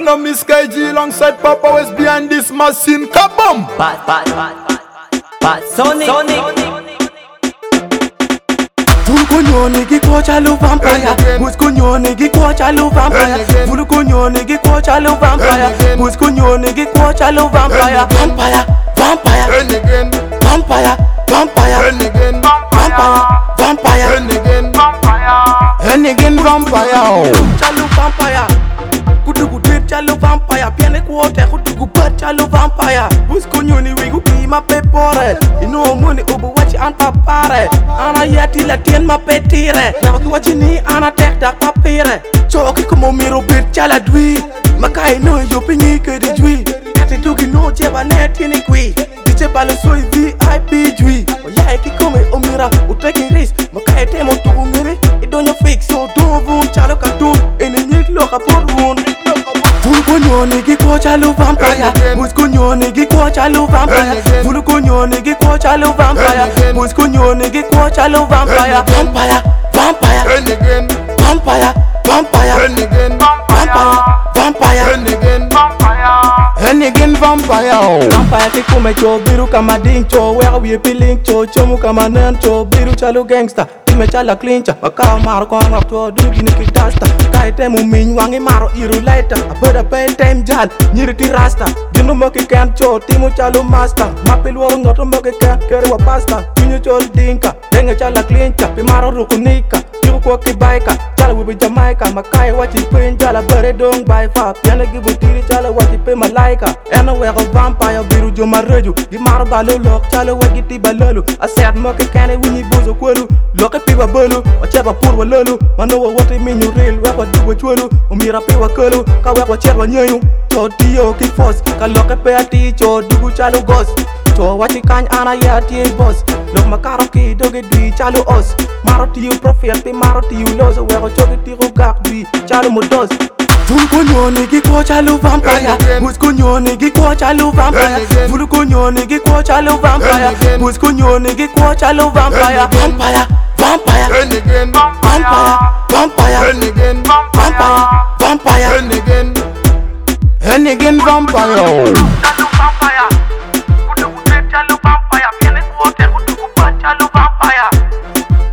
Turn on Miss KG alongside Papa West behind this machine. Kaboom! Bad Sonic. Vulu konyone gi kocha lo vampire. Mus konyone gi kocha lo vampire. Vulu konyone gi kocha lo vampire. Mus konyone gi kocha lo vampire. Vampire, vampire, And again, vampire, vampire, and again, vampire, vampire, and again, and again vampire. chalo vampire. Kutugu dit chalo vampire. Piane kuote kutugu bat chalo vampire. Mus konyone wigu ki ma pepore. Ino money ubu wachi an papare. Ana yati la tien ma petire. Na waki wachi ni ana tek dak papire. Choki kumo miro bit chala dwi. Makai no yo pingi ke di dwi. Kati tuki no jeba netini kwi. Diche balo soy VIP dwi. Oya eki kome omira uteki risk. Makai temo tuku ngiri. Idonyo fix so dovun chalo katun. Eni nyik loka porun. Vulu konyone gi kocha lo vampire. Mus konyone gi kocha lo vampire. Vulu konyone gi kocha lo vampire. Mus konyone gi kocha lo vampire. Vampire, vampire, And again, vampire, vampire, and again, vampire, vampire. and again, and again vampire. Vampire ti kume cho biru kama ding cho. Wera wie piling cho. Chomu kama nen cho. Biru chalo gangsta. Time chala clincha. Makao maro kong up to. Dugi niki dasta. Kai temu min wangi maro iru later. Abeda pay time jal. Nyiri ti rasta. Jinu moki ken cho. Timu chalo master. Mapil wo ngoto moki ken. Kere wa pasta. Kunyo cho dinka. Denge chala clincha. Pimaro rukunika. Tiru kwa kibaika. Chala wibi Jamaica. Makai wachi pin jala. Bere dong bai fa. Piana gibu tiri chala wachi pe malaika. Eno weko vampire biru joma reju. Di maro balo lok. Chala wagi ti balolu. Aset moki kene winyi buzo kwelu. Loke piwa bolu. Wacheba purwa lolu. Mano wa wote minyu real. Weko diwa chwelu. Umira piwa kelu. Ka weko cherwa nyeyu. Cho tiyo ki force. Ka loke pe ati cho dugu chalo gos. Cho wachi kany ana ya ti boss. Lok makaro ki doge dwi chalo os. Maro tiyu profet pi maro tiyu loso. Weko choki tiru gak dwi chalo modos. Vulu konyone gi kocha lo vampire. Mus konyone gi kocha lo vampire. Vulu konyone gi kocha lo vampire. Mus konyone gi kocha lo vampire. Vampire, vampire, And again, vampire, vampire, and again, vampire, vampire. and again, and again vampire.